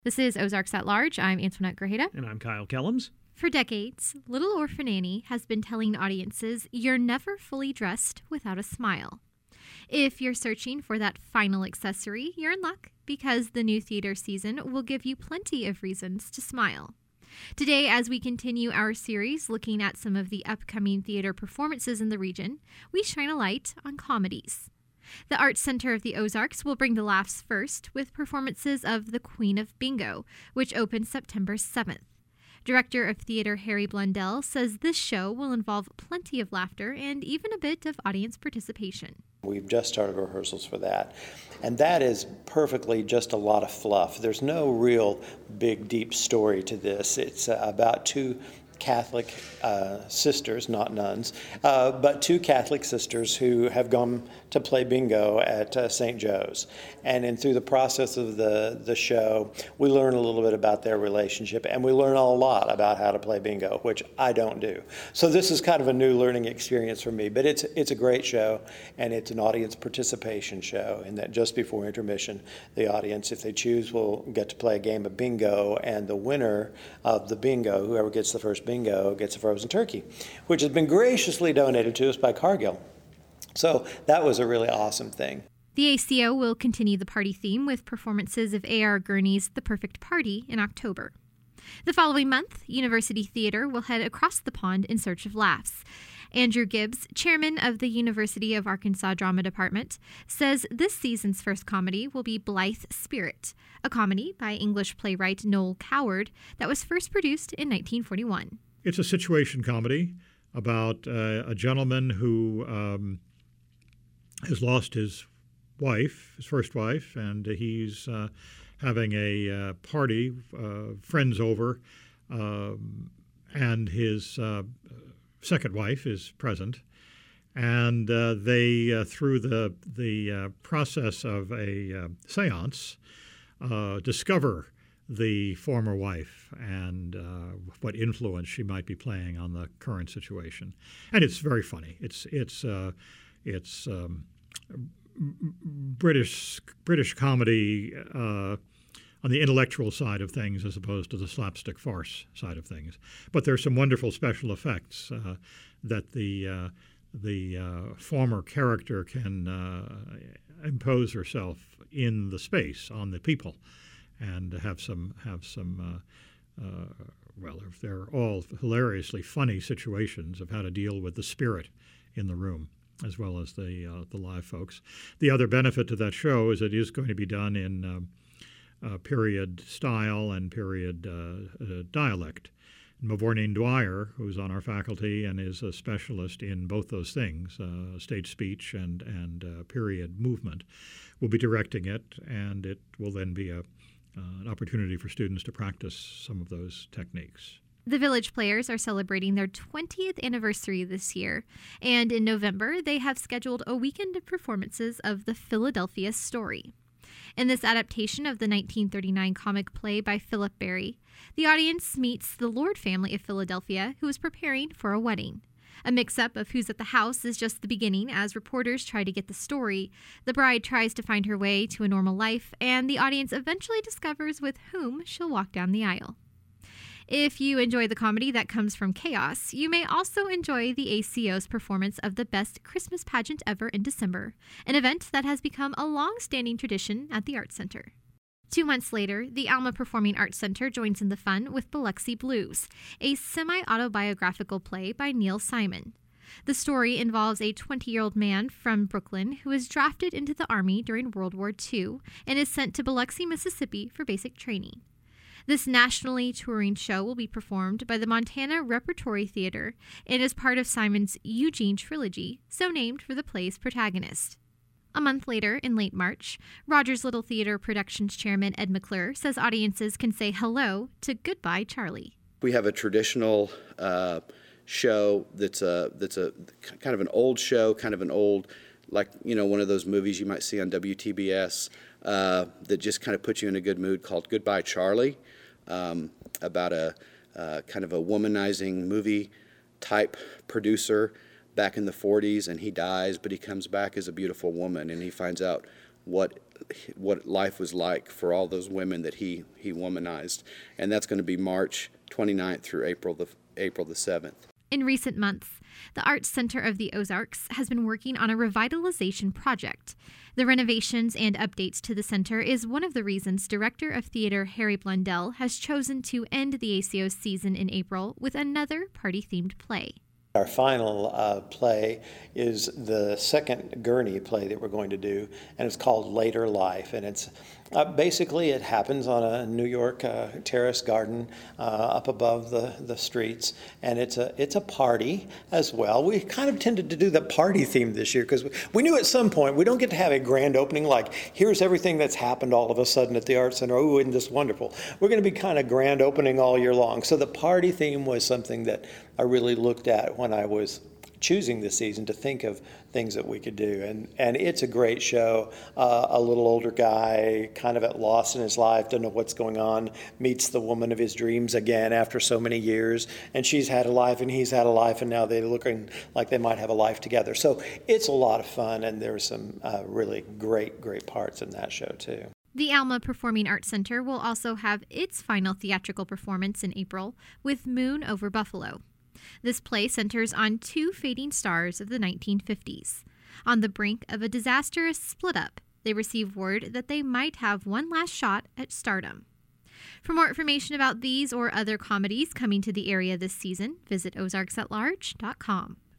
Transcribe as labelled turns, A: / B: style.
A: This is Ozarks at Large. I'm Antoinette Grajeda.
B: And I'm Kyle Kellums.
A: For decades, Little Orphan Annie has been telling audiences you're never fully dressed without a smile. If you're searching for that final accessory, you're in luck because the new theater season will give you plenty of reasons to smile. Today, as we continue our series looking at some of the upcoming theater performances in the region, we shine a light on comedies. The Arts Center of the Ozarks will bring the laughs first with performances of The Queen of Bingo, which opens September 7th. Director of theater Harry Blundell says this show will involve plenty of laughter and even a bit of audience participation.
C: We've just started rehearsals for that, and that is perfectly just a lot of fluff. There's no real big, deep story to this. It's about two Catholic sisters, not nuns, but two Catholic sisters who have gone to play bingo at St. Joe's. And through the process of the show, we learn a little bit about their relationship, and we learn a lot about how to play bingo, which I don't do. So this is kind of a new learning experience for me, but it's a great show, and it's an audience participation show, in that just before intermission, the audience, if they choose, will get to play a game of bingo, and the winner of the bingo, whoever gets the first bingo, gets a frozen turkey, which has been graciously donated to us by Cargill. So that was a really awesome thing.
A: The ACO will continue the party theme with performances of A.R. Gurney's The Perfect Party in October. The following month, University Theater will head across the pond in search of laughs. Andrew Gibbs, chairman of the University of Arkansas Drama Department, says this season's first comedy will be Blithe Spirit, a comedy by English playwright Noel Coward that was first produced in 1941.
B: It's a situation comedy about a gentleman who has lost his wife, his first wife, and he's having a party, friends over, and his second wife is present, and they, through the process of a séance, discover the former wife and what influence she might be playing on the current situation, and it's very funny. It's British comedy on the intellectual side of things as opposed to the slapstick farce side of things. But there's some wonderful special effects that the former character can impose herself in the space on the people, and have some they're all hilariously funny situations of how to deal with the spirit in the room, as well as the live folks. The other benefit to that show is it is going to be done in period style and period dialect. Mavourneen Dwyer, who's on our faculty and is a specialist in both those things, stage speech and period movement, will be directing it, and it will then be an opportunity for students to practice some of those techniques.
A: The Village Players are celebrating their 20th anniversary this year, and in November they have scheduled a weekend of performances of The Philadelphia Story. In this adaptation of the 1939 comic play by Philip Barry, the audience meets the Lord family of Philadelphia, who is preparing for a wedding. A mix-up of who's at the house is just the beginning as reporters try to get the story. The bride tries to find her way to a normal life, and the audience eventually discovers with whom she'll walk down the aisle. If you enjoy the comedy that comes from chaos, you may also enjoy the ACO's performance of the Best Christmas Pageant Ever in December, an event that has become a long-standing tradition at the Arts Center. 2 months later, the Alma Performing Arts Center joins in the fun with Biloxi Blues, a semi-autobiographical play by Neil Simon. The story involves a 20-year-old man from Brooklyn who is drafted into the Army during World War II and is sent to Biloxi, Mississippi for basic training. This nationally touring show will be performed by the Montana Repertory Theater and is part of Simon's Eugene trilogy, so named for the play's protagonist. A month later, in late March, Rogers Little Theater Productions Chairman Ed McClure says audiences can say hello to Goodbye Charlie.
D: We have a traditional show that's a kind of an old show, kind of an old, like, one of those movies you might see on WTBS that just kind of puts you in a good mood, called Goodbye Charlie, about a kind of a womanizing movie type producer back in the 40s, and he dies, but he comes back as a beautiful woman, and he finds out what what life was like for all those women that he womanized. And that's going to be March 29th through April the 7th.
A: In recent months, the Arts Center of the Ozarks has been working on a revitalization project. The renovations and updates to the center is one of the reasons Director of Theater Harry Blundell has chosen to end the ACO season in April with another party-themed play.
C: Our final play is the second Gurney play that we're going to do, and it's called Later Life. And it's basically it happens on a New York terrace garden up above the streets, and it's a party as well. We kind of tended to do the party theme this year because we knew at some point we don't get to have a grand opening like here's everything that's happened all of a sudden at the Arts Center. Oh, isn't this wonderful? We're going to be kind of grand opening all year long. So the party theme was something that I really looked at when I was choosing this season to think of things that we could do. And it's a great show. A little older guy, kind of at loss in his life, doesn't know what's going on, meets the woman of his dreams again after so many years. And she's had a life and he's had a life, and now they're looking like they might have a life together. So it's a lot of fun, and there's some really great parts in that show too.
A: The Alma Performing Arts Center will also have its final theatrical performance in April with Moon Over Buffalo. This play centers on two fading stars of the 1950s. On the brink of a disastrous split-up, they receive word that they might have one last shot at stardom. For more information about these or other comedies coming to the area this season, visit ozarksatlarge.com.